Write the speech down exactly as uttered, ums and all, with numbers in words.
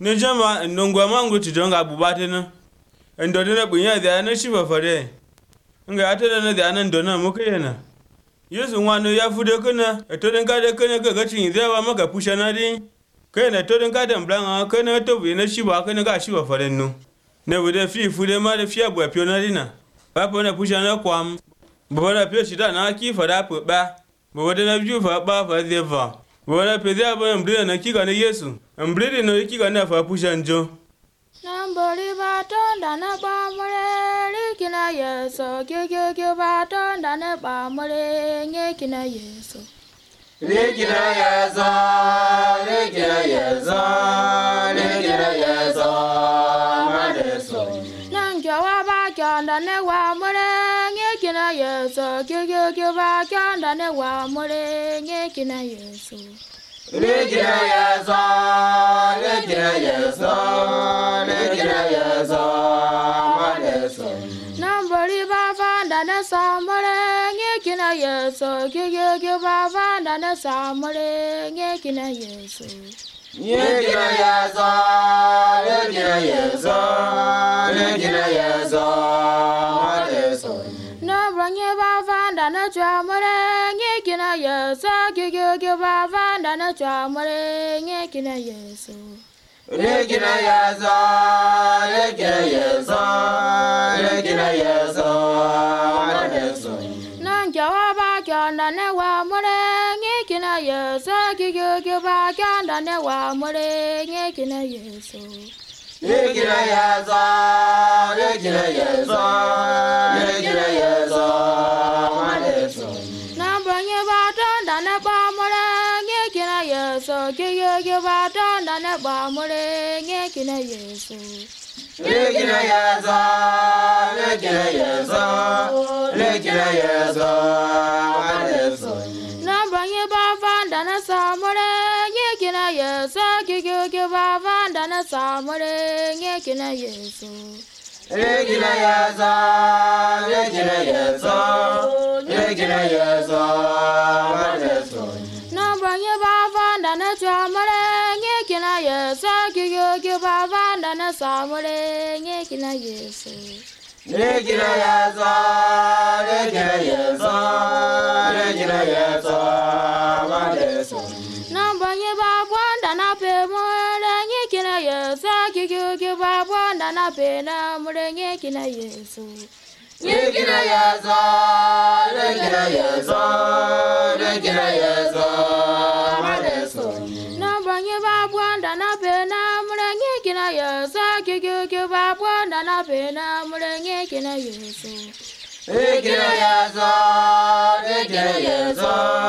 Nejama nongwa mangu tidonga bubatena. Ndodena bunya da na shiba fare. Nga atana na da nan dona muka yana. Yesu wano ya fude kana, etoden kada kana ga gatin zawa maka pushana din. Kai na toden kada mblanga kana to bi na shiba kana ga shiba fare no. Ne bude fi fude ma da fiya bwa pionarina. Papa na pushana kwam. Bora pio shida na ki fara ba. Bora na ju fa ba fa deva. Bora pe da ba mbre na ki ga na Yesu. Mbre no ki ga na fa pushanjo. Nambari baton dana bamure kina Yesu kyo kyo kyo baton dana bamure nye kina Yesu. Rekina Yesu, rekina Yesu, rekina Yesu, madeso. Nangyo wa ba kyo dana wa mure nye kina Yesu kyo kyo kyo ba kyo dana wa mure nye kina Yesu. Rekina Yesu, rekina Yesu, rekina Yesu, madeso. Nambari ba fa dana samure nye kina Yesu kyo kyo kyo ba fa dana samure nye kina Yesu. Rekina Yesu, rekina Yesu, rekina Yesu, madeso. Nambari ba fa dana chamure nye kina Yesu kyo kyo kyo ba fa dana chamure nye kina Yesu. Rekina Yesu, rekina Yesu, rekina Yesu, madeso. Nangyo wa ba kyo dana wa mure nye kina Yesu kyo kyo kyo ba kyo dana wa mure nye kina Yesu. Rekina Yesu, rekina Yesu, rekina Yesu, madeso. Nambari ba ton dana ba mure nye kina Yesu kyo kyo kyo ba ton dana ba mure nye kina Yesu. Rekina Yesu, rekina Yesu, rekina Yesu, madeso. Nambari ba fa dana samure nye kina Yesu kyo kyo kyo ba fa dana samure nye kina Yesu. Rekina Yesu, rekina Yesu, rekina Yesu, madeso. Nambari ba fa dana chamure nye kina Yesu kyo kyo kyo ba fa dana samure nye kina Yesu. Rekina Yesu, rekina Yesu, rekina Yesu, madeso. Nambari ba dana pe mure nye kina Yesu kyo kyo kyo ba dana pe na mure nye kina Yesu. Rekina Yesu, rekina Yesu, rekina Yesu, madeso. Nambari ba dana pe na mure nye kina Yesu kyo kyo kyo ba dana pe na mure nye kina Yesu. Rekina Yesu, rekina Yesu,